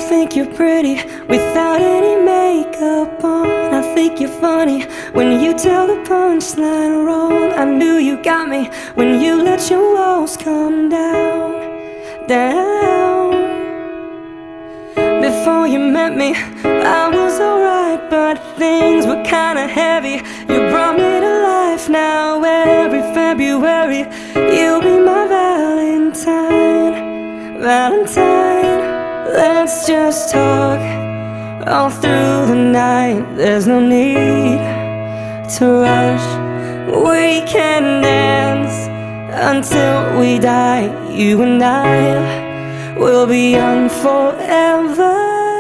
think you're pretty without any makeup on. I think you're funny when you tell the punchline wrong. I knew you got me when you let your walls come down, down. Before you met me, I was alright, but things were kinda heavy. You brought me to life. Now every February you'll be my Valentine, Valentine. Let's just talk all through the night. There's no need to rush. We can dance until we die. You and I will be young forever.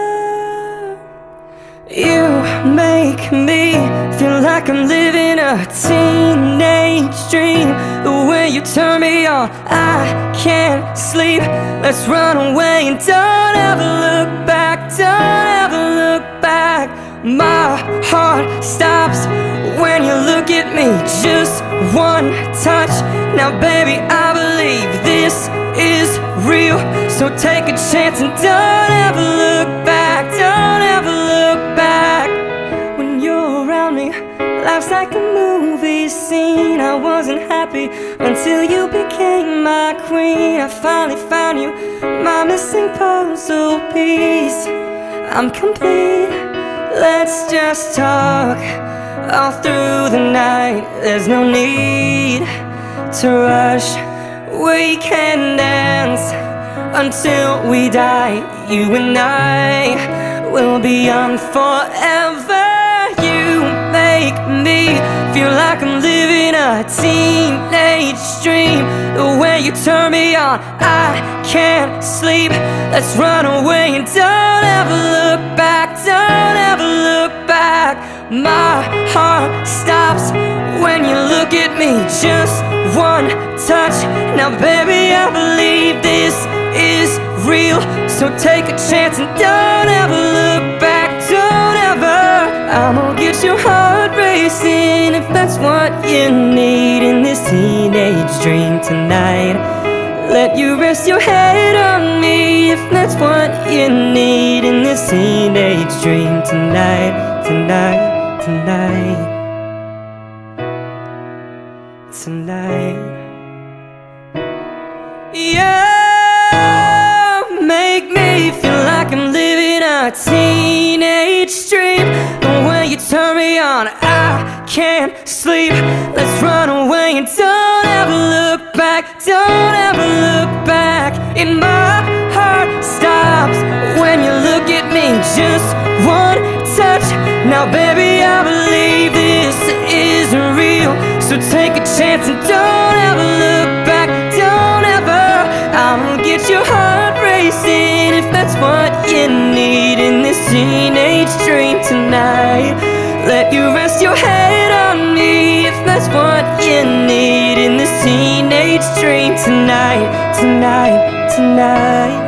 You make me feel like I'm living a teenage dream. The way you turn me on, I can't sleep. Let's run away and don't ever look back. Don't ever look back. My heart stops when you look at me. Just one touch. Now baby, I believe this is real. So take a chance and don't ever look back. Don't ever look back. When you're around me, life's like a movie scene. I wasn't happy until you became my queen. I finally found you, my missing puzzle piece. I'm complete. Let's just talk all through the night. There's no need to rush. We can dance until we die. You and I will be young forever. You make me feel like I'm living a teenage dream. The way you turn me on, I can't sleep. Let's run away and don't ever look back. Don't ever look back. My heart stops when you look at me. Just one touch. Now baby, I believe this is real. So take a chance and don't ever look back. Don't ever. I'm gonna get your heart racing if that's what you need in this teenage dream tonight. Let you rest your head on me if that's what you need in this teenage dream tonight. Tonight, tonight, tonight. Yeah, make me feel like I'm living a teenage dream. The way you turn me on, I can't sleep. Let's run away and don't ever look back. Don't ever look back. And my heart stops when you look at me. Just one touch. Now baby, I believe this is real. So take a chance and don't ever look back. Don't ever. I'm gonna get your heart racing if that's what you need in this teenage dream tonight. Let you rest your head on me if that's what you need in this teenage dream tonight. Tonight, tonight.